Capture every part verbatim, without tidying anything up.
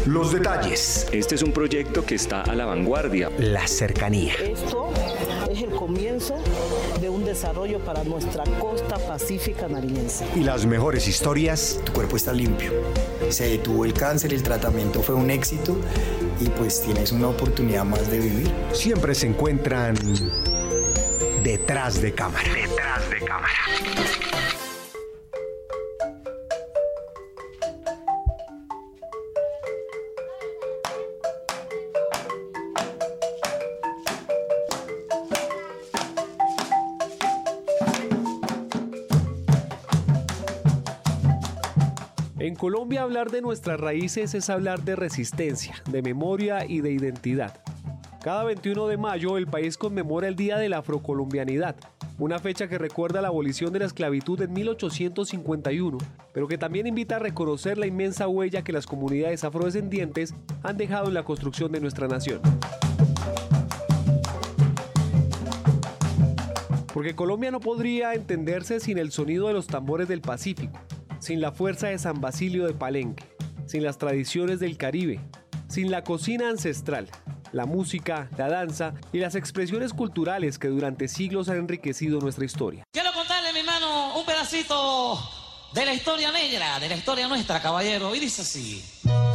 Los detalles. Este es un proyecto que está a la vanguardia. La cercanía. Esto es el comienzo de un desarrollo para nuestra costa pacífica nariñense. Y las mejores historias. Tu cuerpo está limpio. Se detuvo el cáncer, el tratamiento fue un éxito y pues tienes una oportunidad más de vivir. Siempre se encuentran detrás de cámara. Detrás de cámara. En Colombia, hablar de nuestras raíces es hablar de resistencia, de memoria y de identidad. Cada veintiuno de mayo el país conmemora el Día de la Afrocolombianidad, una fecha que recuerda la abolición de la esclavitud en mil ochocientos cincuenta y uno, pero que también invita a reconocer la inmensa huella que las comunidades afrodescendientes han dejado en la construcción de nuestra nación. Porque Colombia no podría entenderse sin el sonido de los tambores del Pacífico, sin la fuerza de San Basilio de Palenque, sin las tradiciones del Caribe, sin la cocina ancestral, la música, la danza y las expresiones culturales que durante siglos han enriquecido nuestra historia. Quiero contarle, mi hermano, un pedacito de la historia negra, de la historia nuestra, caballero, y dice así.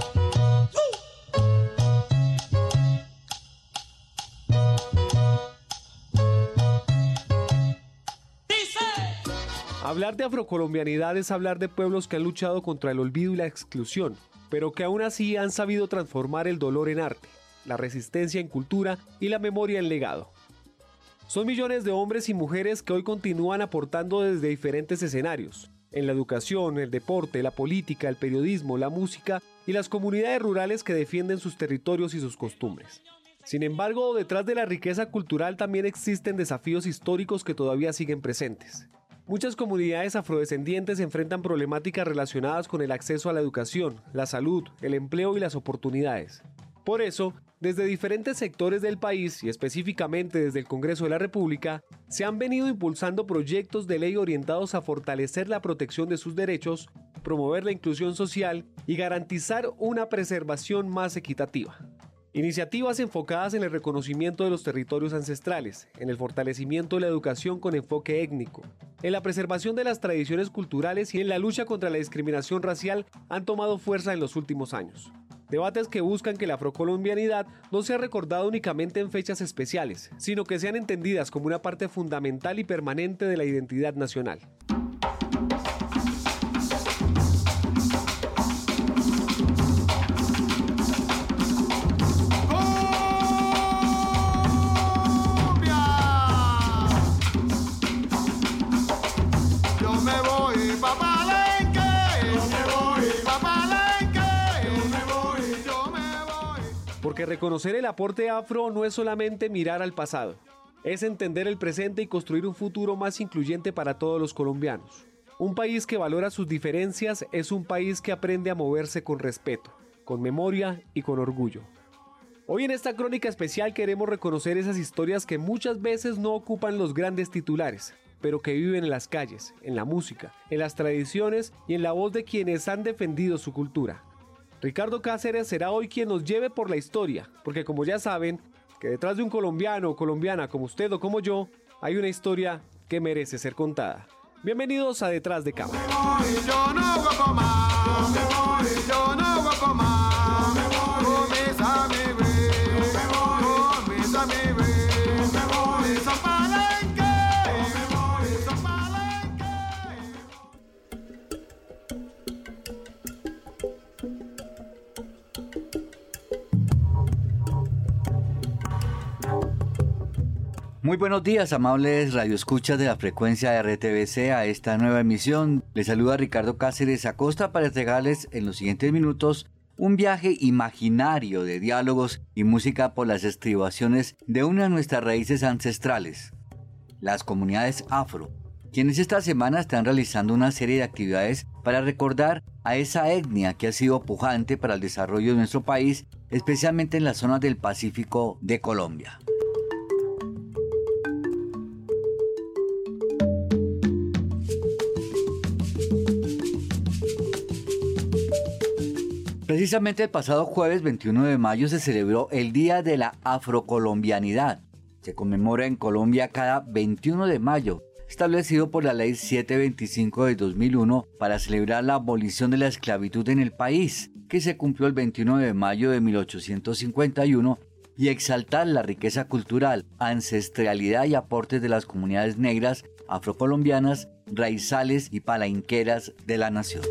Hablar de afrocolombianidad es hablar de pueblos que han luchado contra el olvido y la exclusión, pero que aún así han sabido transformar el dolor en arte, la resistencia en cultura y la memoria en legado. Son millones de hombres y mujeres que hoy continúan aportando desde diferentes escenarios, en la educación, el deporte, la política, el periodismo, la música y las comunidades rurales que defienden sus territorios y sus costumbres. Sin embargo, detrás de la riqueza cultural también existen desafíos históricos que todavía siguen presentes. Muchas comunidades afrodescendientes enfrentan problemáticas relacionadas con el acceso a la educación, la salud, el empleo y las oportunidades. Por eso, desde diferentes sectores del país y específicamente desde el Congreso de la República, se han venido impulsando proyectos de ley orientados a fortalecer la protección de sus derechos, promover la inclusión social y garantizar una preservación más equitativa. Iniciativas enfocadas en el reconocimiento de los territorios ancestrales, en el fortalecimiento de la educación con enfoque étnico, en la preservación de las tradiciones culturales y en la lucha contra la discriminación racial han tomado fuerza en los últimos años. Debates que buscan que la afrocolombianidad no sea recordada únicamente en fechas especiales, sino que sean entendidas como una parte fundamental y permanente de la identidad nacional. Porque reconocer el aporte afro no es solamente mirar al pasado, es entender el presente y construir un futuro más incluyente para todos los colombianos. Un país que valora sus diferencias es un país que aprende a moverse con respeto, con memoria y con orgullo. Hoy en esta crónica especial queremos reconocer esas historias que muchas veces no ocupan los grandes titulares, pero que viven en las calles, en la música, en las tradiciones y en la voz de quienes han defendido su cultura. Ricardo Cáceres será hoy quien nos lleve por la historia, porque como ya saben, que detrás de un colombiano o colombiana como usted o como yo, hay una historia que merece ser contada. Bienvenidos a Detrás de Cámara. Muy buenos días, amables radioescuchas de la frecuencia de R T V C a esta nueva emisión. Les saluda Ricardo Cáceres Acosta para entregarles en los siguientes minutos un viaje imaginario de diálogos y música por las estribaciones de una de nuestras raíces ancestrales, las comunidades afro, quienes esta semana están realizando una serie de actividades para recordar a esa etnia que ha sido pujante para el desarrollo de nuestro país, especialmente en las zonas del Pacífico de Colombia. Precisamente el pasado jueves veintiuno de mayo se celebró el Día de la Afrocolombianidad. Se conmemora en Colombia cada veintiuno de mayo, establecido por la Ley setecientos veinticinco de dos mil uno para celebrar la abolición de la esclavitud en el país, que se cumplió el veintiuno de mayo de mil ochocientos cincuenta y uno, y exaltar la riqueza cultural, ancestralidad y aportes de las comunidades negras, afrocolombianas, raizales y palenqueras de la nación.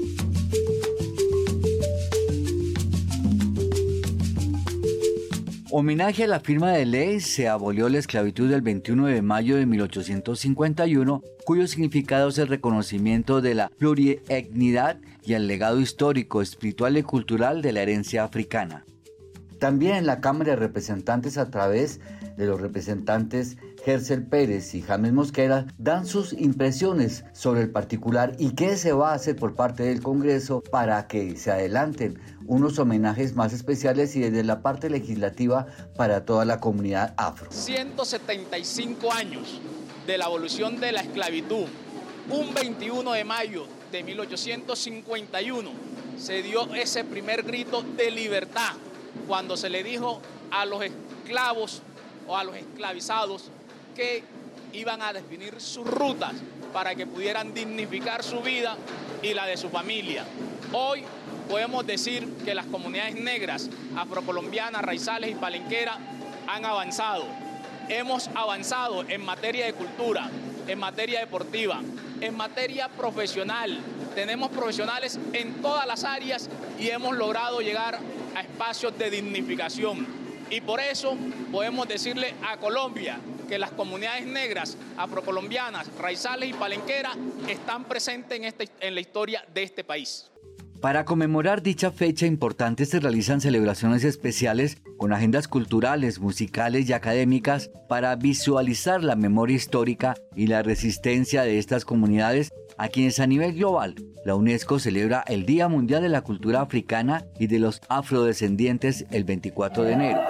Homenaje a la firma de ley, se abolió la esclavitud el veintiuno de mayo de mil ochocientos cincuenta y uno, cuyo significado es el reconocimiento de la plurietnidad y el legado histórico, espiritual y cultural de la herencia africana. También en la Cámara de Representantes, a través de los representantes Gercel Pérez y James Mosquera, dan sus impresiones sobre el particular y qué se va a hacer por parte del Congreso para que se adelanten unos homenajes más especiales y desde la parte legislativa para toda la comunidad afro. ciento setenta y cinco años de la abolición de la esclavitud. Un veintiuno de mayo de mil ochocientos cincuenta y uno se dio ese primer grito de libertad cuando se le dijo a los esclavos o a los esclavizados que iban a definir sus rutas para que pudieran dignificar su vida y la de su familia. Hoy podemos decir que las comunidades negras, afrocolombianas, raizales y palenqueras han avanzado. Hemos avanzado en materia de cultura, en materia deportiva, en materia profesional. Tenemos profesionales en todas las áreas y hemos logrado llegar a espacios de dignificación. Y por eso podemos decirle a Colombia que las comunidades negras, afrocolombianas, raizales y palenqueras están presentes en, este, en la historia de este país. Para conmemorar dicha fecha importante se realizan celebraciones especiales con agendas culturales, musicales y académicas para visualizar la memoria histórica y la resistencia de estas comunidades, a quienes a nivel global la UNESCO celebra el Día Mundial de la Cultura Africana y de los Afrodescendientes el veinticuatro de enero.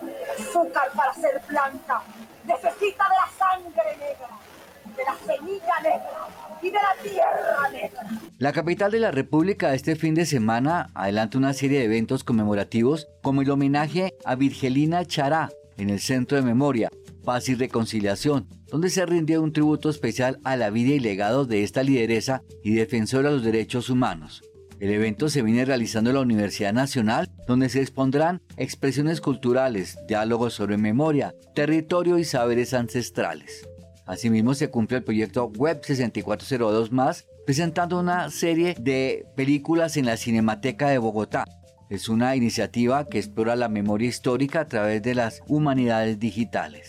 Azúcar para ser planta necesita de la sangre negra, de la semilla negra y de la tierra negra. La capital de la República este fin de semana adelanta una serie de eventos conmemorativos como el homenaje a Virgelina Chará en el Centro de Memoria, Paz y Reconciliación, donde se rindió un tributo especial a la vida y legado de esta lideresa y defensora de los derechos humanos. El evento se viene realizando en la Universidad Nacional, donde se expondrán expresiones culturales, diálogos sobre memoria, territorio y saberes ancestrales. Asimismo, se cumple el proyecto Web sesenta y cuatro cero dos más, presentando una serie de películas en la Cinemateca de Bogotá. Es una iniciativa que explora la memoria histórica a través de las humanidades digitales.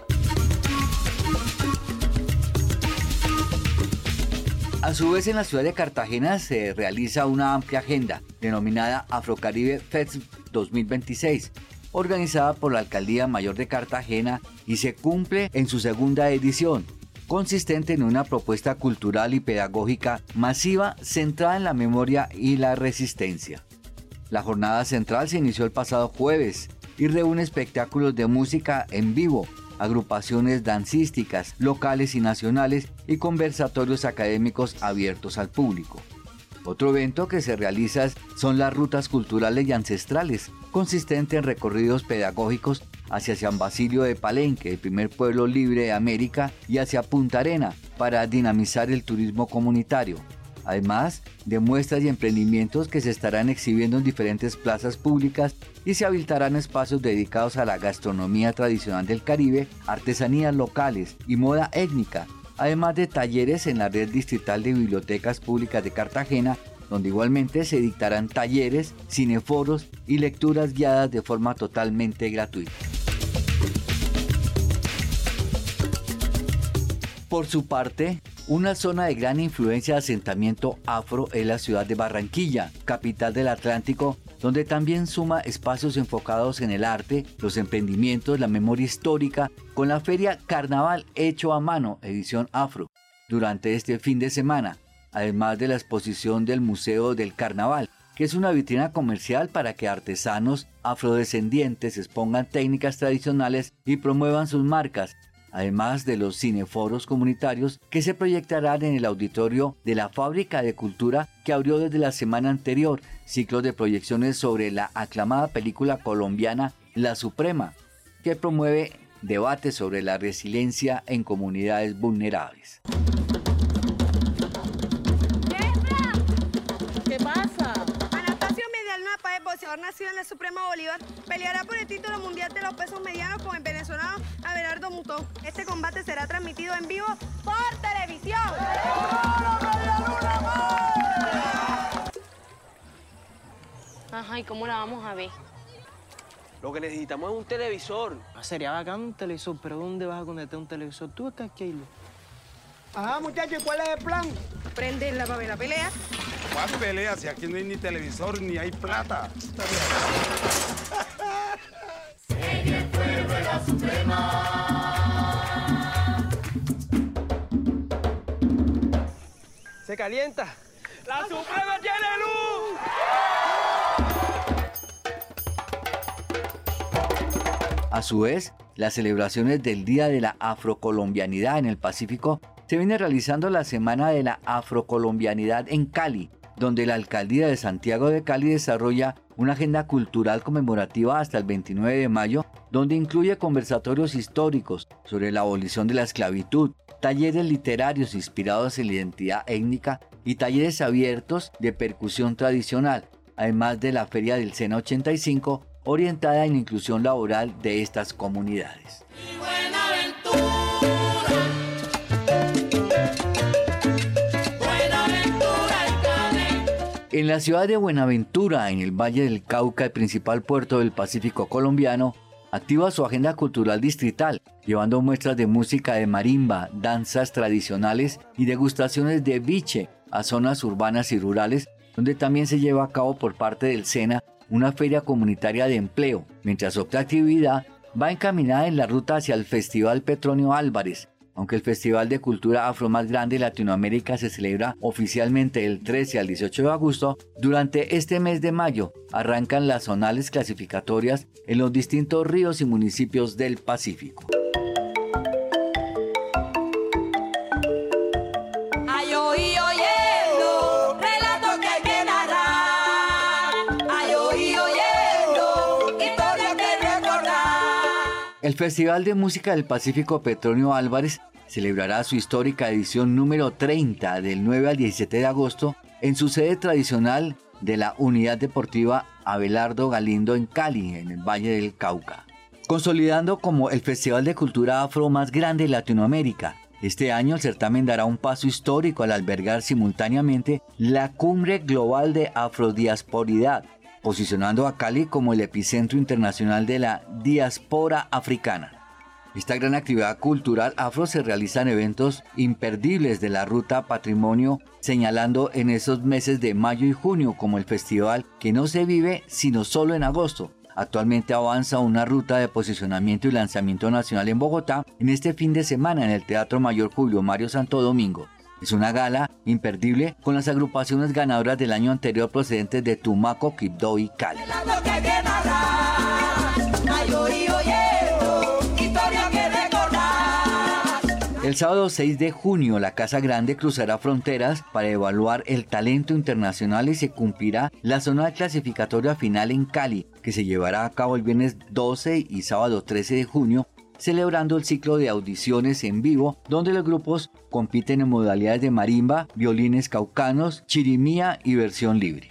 A su vez, en la ciudad de Cartagena se realiza una amplia agenda denominada Afrocaribe Fest dos mil veintiséis, organizada por la Alcaldía Mayor de Cartagena y se cumple en su segunda edición, consistente en una propuesta cultural y pedagógica masiva centrada en la memoria y la resistencia. La jornada central se inició el pasado jueves y reúne espectáculos de música en vivo, agrupaciones dancísticas locales y nacionales y conversatorios académicos abiertos al público. Otro evento que se realiza son las rutas culturales y ancestrales, consistente en recorridos pedagógicos hacia San Basilio de Palenque, el primer pueblo libre de América, y hacia Punta Arena para dinamizar el turismo comunitario. Además de muestras y emprendimientos que se estarán exhibiendo en diferentes plazas públicas y se habilitarán espacios dedicados a la gastronomía tradicional del Caribe, artesanías locales y moda étnica, además de talleres en la red distrital de bibliotecas públicas de Cartagena, donde igualmente se dictarán talleres, cineforos y lecturas guiadas de forma totalmente gratuita. Por su parte, una zona de gran influencia de asentamiento afro es la ciudad de Barranquilla, capital del Atlántico, donde también suma espacios enfocados en el arte, los emprendimientos, la memoria histórica, con la feria Carnaval Hecho a Mano, edición afro, durante este fin de semana, además de la exposición del Museo del Carnaval, que es una vitrina comercial para que artesanos afrodescendientes expongan técnicas tradicionales y promuevan sus marcas, además de los cineforos comunitarios que se proyectarán en el auditorio de la Fábrica de Cultura, que abrió desde la semana anterior ciclos de proyecciones sobre la aclamada película colombiana La Suprema, que promueve debates sobre la resiliencia en comunidades vulnerables. ¿Qué pasa? Anastasio Medialuna Páez, boxeador nacido en la Suprema Bolívar, peleará por el título mundial de los pesos medianos con el venezolano Abelardo Mutón. Este combate será transmitido en vivo por televisión. Ajá, ¿y cómo la vamos a ver? Lo que necesitamos es un televisor. Ah, sería bacán un televisor, pero ¿dónde vas a conectar un televisor? Tú acá, Keilo. Ajá, muchachos, ¿cuál es el plan? Prenderla para ver la pelea. ¿Cuál pelea? Si aquí no hay ni televisor ni hay plata. Sería el pueblo de la Suprema. Se calienta. ¡La Suprema tiene luz! A su vez, las celebraciones del Día de la Afrocolombianidad en el Pacífico se viene realizando la Semana de la Afrocolombianidad en Cali, donde la Alcaldía de Santiago de Cali desarrolla una agenda cultural conmemorativa hasta el veintinueve de mayo, donde incluye conversatorios históricos sobre la abolición de la esclavitud, talleres literarios inspirados en la identidad étnica y talleres abiertos de percusión tradicional, además de la Feria del SENA ochenta y cinco, orientada en la inclusión laboral de estas comunidades. En la ciudad de Buenaventura, en el Valle del Cauca, el principal puerto del Pacífico colombiano, activa su agenda cultural distrital, llevando muestras de música de marimba, danzas tradicionales y degustaciones de biche a zonas urbanas y rurales, donde también se lleva a cabo por parte del SENA una feria comunitaria de empleo, mientras otra actividad va encaminada en la ruta hacia el Festival Petronio Álvarez. Aunque el Festival de Cultura Afro más grande de Latinoamérica se celebra oficialmente del trece al dieciocho de agosto, durante este mes de mayo arrancan las zonales clasificatorias en los distintos ríos y municipios del Pacífico. Ay, oí, oyendo, relato que hay que narrar. Ay, oí, oyendo, historia que recordar. El Festival de Música del Pacífico Petronio Álvarez celebrará su histórica edición número treinta del nueve al diecisiete de agosto en su sede tradicional de la Unidad Deportiva Abelardo Galindo en Cali, en el Valle del Cauca, consolidando como el festival de cultura afro más grande de Latinoamérica. Este año el certamen dará un paso histórico al albergar simultáneamente la Cumbre Global de Afrodiasporidad, posicionando a Cali como el epicentro internacional de la diáspora africana. Esta gran actividad cultural afro se realiza en eventos imperdibles de la Ruta Patrimonio, señalando en esos meses de mayo y junio como el festival que no se vive sino solo en agosto. Actualmente avanza una ruta de posicionamiento y lanzamiento nacional en Bogotá en este fin de semana en el Teatro Mayor Julio Mario Santo Domingo. Es una gala imperdible con las agrupaciones ganadoras del año anterior procedentes de Tumaco, Quibdó y Cali. El sábado seis de junio, la Casa Grande cruzará fronteras para evaluar el talento internacional y se cumplirá la zona clasificatoria final en Cali, que se llevará a cabo el viernes doce y sábado trece de junio, celebrando el ciclo de audiciones en vivo, donde los grupos compiten en modalidades de marimba, violines caucanos, chirimía y versión libre.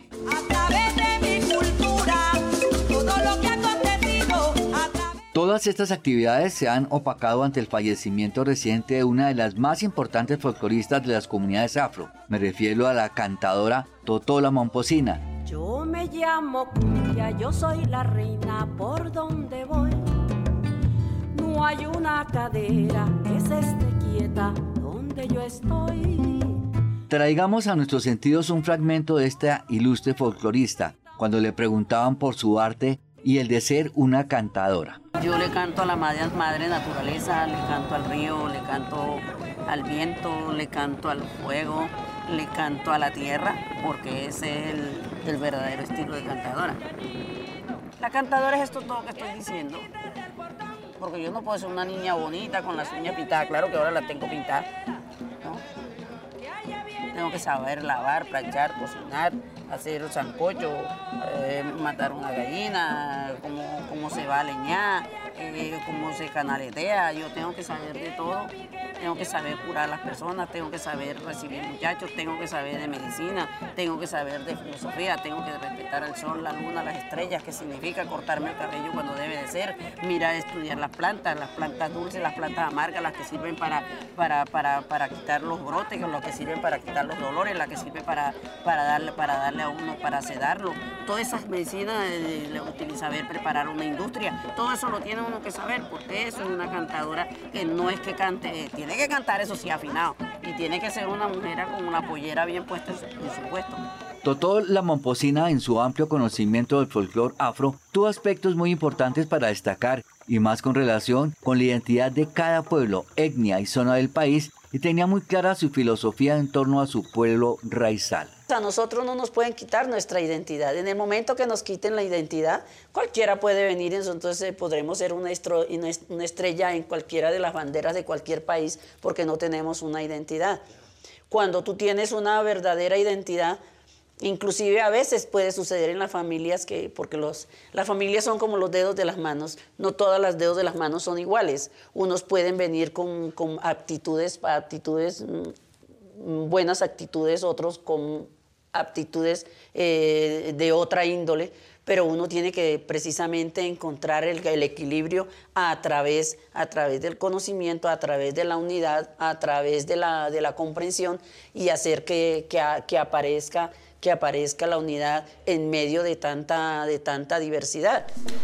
Todas estas actividades se han opacado ante el fallecimiento reciente de una de las más importantes folcloristas de las comunidades afro. Me refiero a la cantadora Totola Momposina. Yo me llamo Cumbia, yo soy la reina por donde voy. No hay una cadera que se esté quieta donde yo estoy. Traigamos a nuestros sentidos un fragmento de esta ilustre folclorista, cuando le preguntaban por su arte y el de ser una cantadora. Yo le canto a la madre, madre naturaleza, le canto al río, le canto al viento, le canto al fuego, le canto a la tierra, porque ese es el, el verdadero estilo de cantadora. La cantadora es esto todo que estoy diciendo. porque yo no puedo ser una niña bonita con las uñas pintadas, claro que ahora las tengo pintadas, ¿no? Tengo que saber lavar, planchar, cocinar, hacer sancocho, eh, matar una gallina, cómo, cómo se va a leñar, eh, cómo se canaletea. Yo tengo que saber de todo, tengo que saber curar a las personas, tengo que saber recibir muchachos, tengo que saber de medicina, tengo que saber de filosofía, tengo que respetar el sol, la luna, las estrellas, qué significa cortarme el cabello cuando debe de ser, mirar, estudiar las plantas, las plantas dulces, las plantas amargas, las que sirven para, para, para, para quitar los brotes, las que sirven para quitar los dolores, las que sirven para, para, darle, para darle a uno, para sedarlo. Todas esas medicinas, eh, saber preparar una industria, todo eso lo tiene uno que saber, porque eso es una cantadora que no es que cante, eh, tiene que cantar eso sí afinado, y tiene que ser una mujer con una pollera bien puesta en su, en su puesto. Totó la Momposina, en su amplio conocimiento del folclore afro, tuvo aspectos muy importantes para destacar, y más con relación con la identidad de cada pueblo, etnia y zona del país, y tenía muy clara su filosofía en torno a su pueblo raizal. A nosotros no nos pueden quitar nuestra identidad. En el momento que nos quiten la identidad, cualquiera puede venir, entonces podremos ser una, estro, una estrella en cualquiera de las banderas de cualquier país, porque no tenemos una identidad. Cuando tú tienes una verdadera identidad, inclusive a veces puede suceder en las familias que, porque los, las familias son como los dedos de las manos, no todas las dedos de las manos son iguales. Unos pueden venir con, con aptitudes, aptitudes, buenas actitudes, otros con aptitudes eh, de otra índole, pero uno tiene que precisamente encontrar el, el equilibrio a través, a través del conocimiento, a través de la unidad, a través de la, de la comprensión, y hacer que, que, que aparezca que aparezca la unidad en medio de tanta, de tanta diversidad.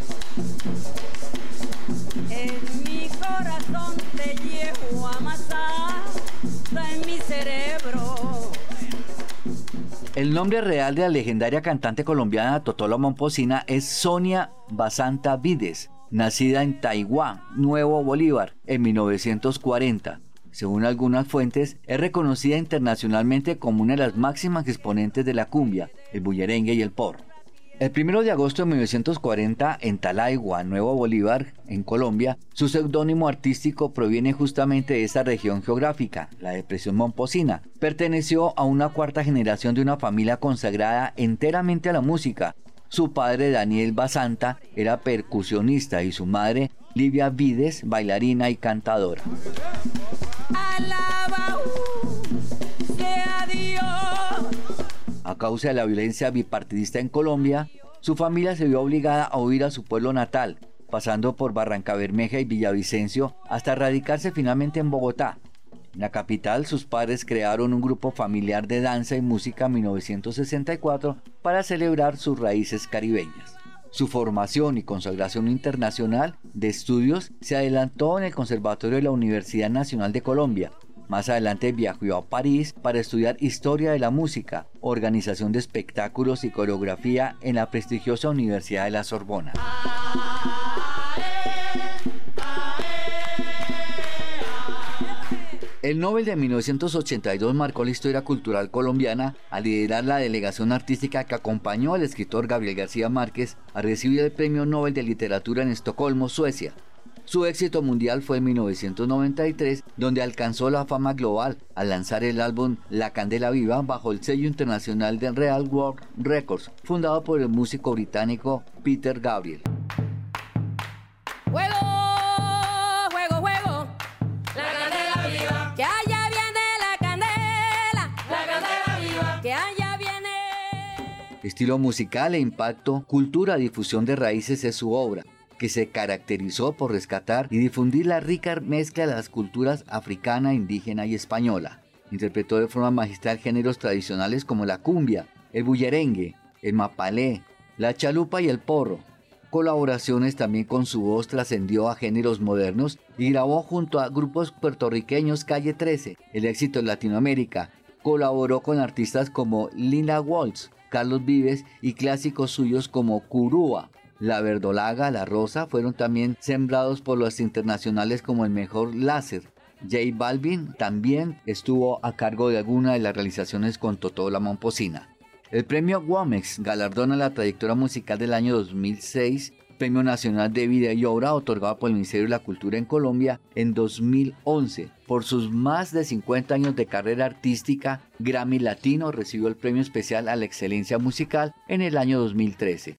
En mi corazón te llevo amasada en mi cerebro. El nombre real de la legendaria cantante colombiana Totó la Momposina es Sonia Basanta Vides, nacida en Taiguá, Nuevo Bolívar, en mil novecientos cuarenta. Según algunas fuentes, es reconocida internacionalmente como una de las máximas exponentes de la cumbia, el bullerengue y el porro. El primero de agosto de mil novecientos cuarenta, en Talaigua, Nuevo Bolívar, en Colombia, su seudónimo artístico proviene justamente de esa región geográfica, la depresión Momposina. Perteneció a una cuarta generación de una familia consagrada enteramente a la música. Su padre, Daniel Basanta, era percusionista y su madre, Livia Vides, bailarina y cantadora. Alaba, uh, sea Dios. A causa de la violencia bipartidista en Colombia, su familia se vio obligada a huir a su pueblo natal, pasando por Barrancabermeja y Villavicencio hasta radicarse finalmente en Bogotá. En la capital, sus padres crearon un grupo familiar de danza y música en mil novecientos sesenta y cuatro para celebrar sus raíces caribeñas. Su formación y consagración internacional de estudios se adelantó en el Conservatorio de la Universidad Nacional de Colombia. Más adelante viajó a París para estudiar Historia de la Música, organización de espectáculos y coreografía en la prestigiosa Universidad de la Sorbona. El Nobel de mil novecientos ochenta y dos marcó la historia cultural colombiana al liderar la delegación artística que acompañó al escritor Gabriel García Márquez a recibir el Premio Nobel de Literatura en Estocolmo, Suecia. Su éxito mundial fue en mil novecientos noventa y tres, donde alcanzó la fama global al lanzar el álbum La Candela Viva bajo el sello internacional de Real World Records, fundado por el músico británico Peter Gabriel. Juego, juego, juego. La candela viva. Que allá viene la candela. La candela viva. Que allá viene. Estilo musical e impacto, cultura, difusión de raíces es su obra, que se caracterizó por rescatar y difundir la rica mezcla de las culturas africana, indígena y española. Interpretó de forma magistral géneros tradicionales como la cumbia, el bullerengue, el mapalé, la chalupa y el porro. Colaboraciones también con su voz trascendió a géneros modernos y grabó junto a grupos puertorriqueños Calle trece, el éxito en Latinoamérica. Colaboró con artistas como Linda Waltz, Carlos Vives y clásicos suyos como Curúa. La verdolaga, la rosa fueron también sembrados por los internacionales como el mejor láser. J Balvin también estuvo a cargo de alguna de las realizaciones con Totó la Momposina. El premio Womex galardona la trayectoria musical del año dos mil seis Premio Nacional de Vida y Obra otorgado por el Ministerio de la Cultura en Colombia en dos mil once. Por sus más de cincuenta años de carrera artística, Grammy Latino recibió el Premio Especial a la Excelencia Musical en el año dos mil trece.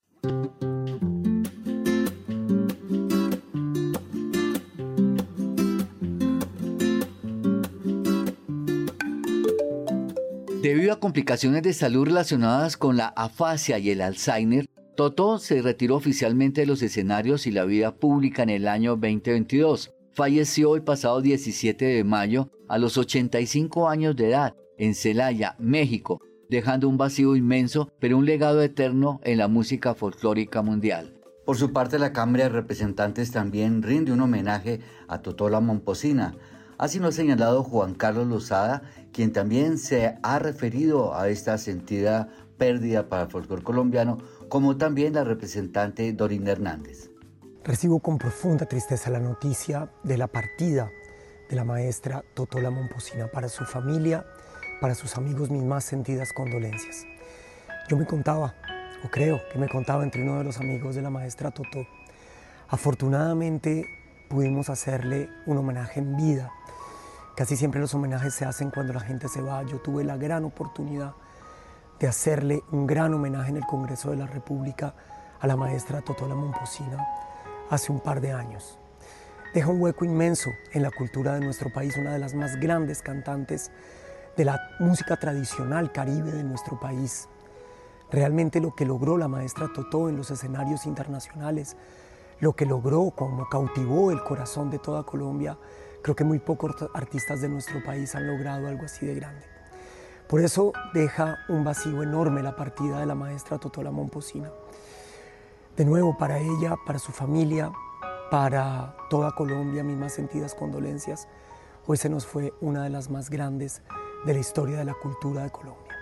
Debido a complicaciones de salud relacionadas con la afasia y el Alzheimer, Totó se retiró oficialmente de los escenarios y la vida pública en el año veinte veintidós. Falleció el pasado diecisiete de mayo a los ochenta y cinco años de edad en Celaya, México, dejando un vacío inmenso pero un legado eterno en la música folclórica mundial. Por su parte, la Cámara de Representantes también rinde un homenaje a Totó la Momposina. Así lo ha señalado Juan Carlos Lozada, quien también se ha referido a esta sentida pérdida para el folclore colombiano, como también la representante Dorina Hernández. Recibo con profunda tristeza la noticia de la partida de la maestra Totó la Momposina. Para su familia, para sus amigos, mis más sentidas condolencias. Yo me contaba, o creo que me contaba entre uno de los amigos de la maestra Totó. Afortunadamente pudimos hacerle un homenaje en vida. Casi siempre los homenajes se hacen cuando la gente se va. Yo tuve la gran oportunidad de hacerle un gran homenaje en el Congreso de la República a la maestra Totó la Momposina hace un par de años. Deja un hueco inmenso en la cultura de nuestro país, una de las más grandes cantantes de la música tradicional caribe de nuestro país. Realmente lo que logró la maestra Totó en los escenarios internacionales, lo que logró, como cautivó el corazón de toda Colombia, creo que muy pocos artistas de nuestro país han logrado algo así de grande. Por eso deja un vacío enorme la partida de la maestra Totó la Momposina. De nuevo, para ella, para su familia, para toda Colombia, mis más sentidas condolencias. Hoy se nos fue una de las más grandes de la historia de la cultura de Colombia.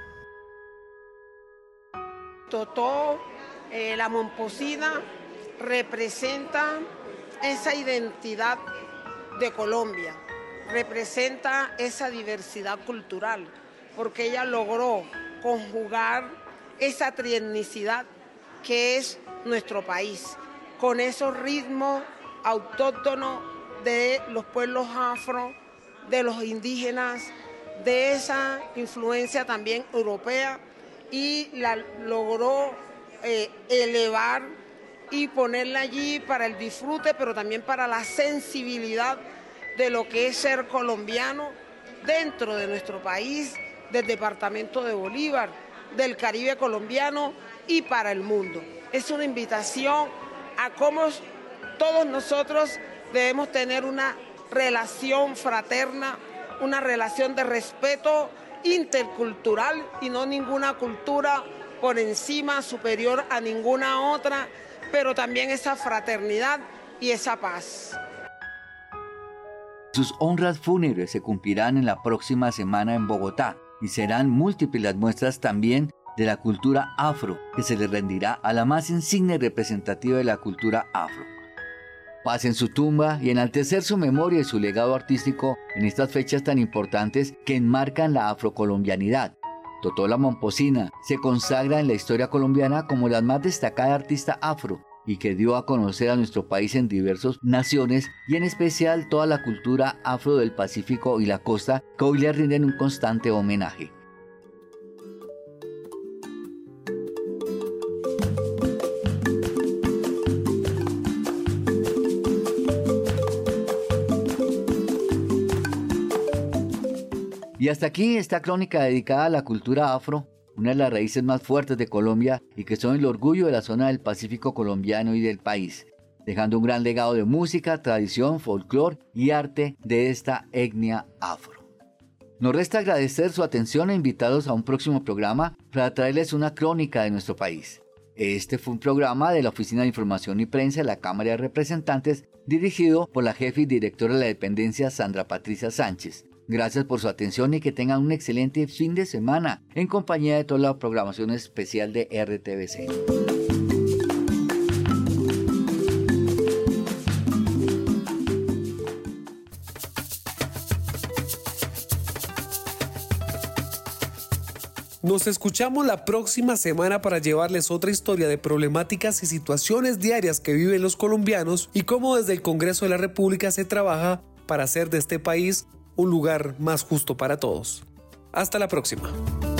Totó eh, la Momposina representa esa identidad de Colombia, representa esa diversidad cultural, porque ella logró conjugar esa trietnicidad que es nuestro país, con esos ritmos autóctonos de los pueblos afro, de los indígenas, de esa influencia también europea, y la logró eh, elevar y ponerla allí para el disfrute, pero también para la sensibilidad de lo que es ser colombiano dentro de nuestro país, del departamento de Bolívar, del Caribe colombiano y para el mundo. Es una invitación a cómo todos nosotros debemos tener una relación fraterna, una relación de respeto intercultural y no ninguna cultura por encima, superior a ninguna otra, pero también esa fraternidad y esa paz. Sus honras fúnebres se cumplirán en la próxima semana en Bogotá y serán múltiples las muestras también de la cultura afro que se le rendirá a la más insigne representativa de la cultura afro. Paz en su tumba y enaltecer su memoria y su legado artístico en estas fechas tan importantes que enmarcan la afrocolombianidad. Totó la Momposina se consagra en la historia colombiana como la más destacada artista afro y que dio a conocer a nuestro país en diversas naciones y en especial toda la cultura afro del Pacífico y la costa que hoy le rinden un constante homenaje. Y hasta aquí esta crónica dedicada a la cultura afro, una de las raíces más fuertes de Colombia y que son el orgullo de la zona del Pacífico colombiano y del país, dejando un gran legado de música, tradición, folclore y arte de esta etnia afro. Nos resta agradecer su atención e invitarlos a un próximo programa para traerles una crónica de nuestro país. Este fue un programa de la Oficina de Información y Prensa de la Cámara de Representantes, dirigido por la jefa y directora de la dependencia Sandra Patricia Sánchez. Gracias por su atención y que tengan un excelente fin de semana en compañía de toda la programación especial de R T V C. Nos escuchamos la próxima semana para llevarles otra historia de problemáticas y situaciones diarias que viven los colombianos y cómo desde el Congreso de la República se trabaja para hacer de este país un lugar más justo para todos. Hasta la próxima.